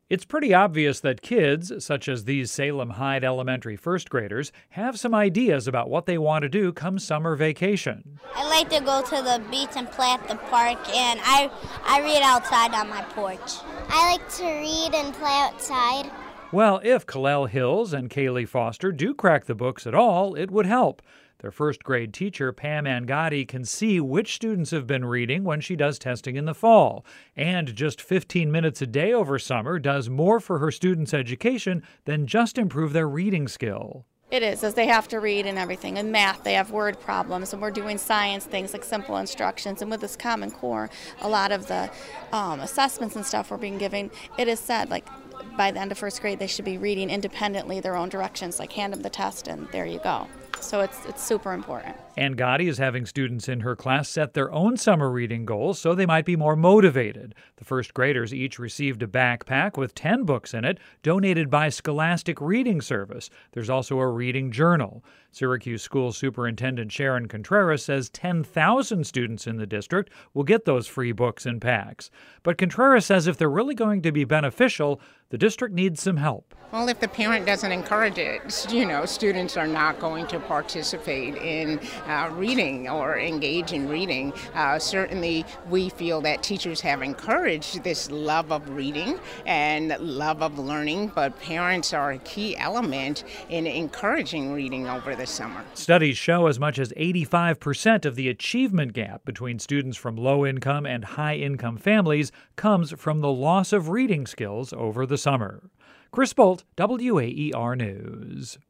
It's pretty obvious that kids, such as these Salem Hyde Elementary first graders, have some ideas about what they want to do come summer vacation. I like to go to the beach and play at the park, and I read outside on my porch. I like to read and play outside. Well, if Kalel Hills and Kaylee Foster do crack the books at all, it would help. Their first grade teacher, Pam Angadi, can see which students have been reading when she does testing in the fall. And just 15 minutes a day over summer does more for her students' education than just improve their reading skill. It is, as they have to read and everything. In math, they have word problems, and we're doing science things like simple instructions. And with this Common Core, a lot of the assessments and stuff we're being given, it is said, like, by the end of first grade, they should be reading independently their own directions, like hand them the test, and there you go. So it's super important. Angadi is having students in her class set their own summer reading goals so they might be more motivated. The first graders each received a backpack with 10 books in it, donated by Scholastic Reading Service. There's also a reading journal. Syracuse School Superintendent Sharon Contreras says 10,000 students in the district will get those free books and packs. But Contreras says if they're really going to be beneficial, the district needs some help. Well, if the parent doesn't encourage it, students are not going to participate in reading or engage in reading. Certainly, we feel that teachers have encouraged this love of reading and love of learning, but parents are a key element in encouraging reading over the summer. Studies show as much as 85% of the achievement gap between students from low-income and high-income families comes from the loss of reading skills over the summer. Chris Bolt, WAER News.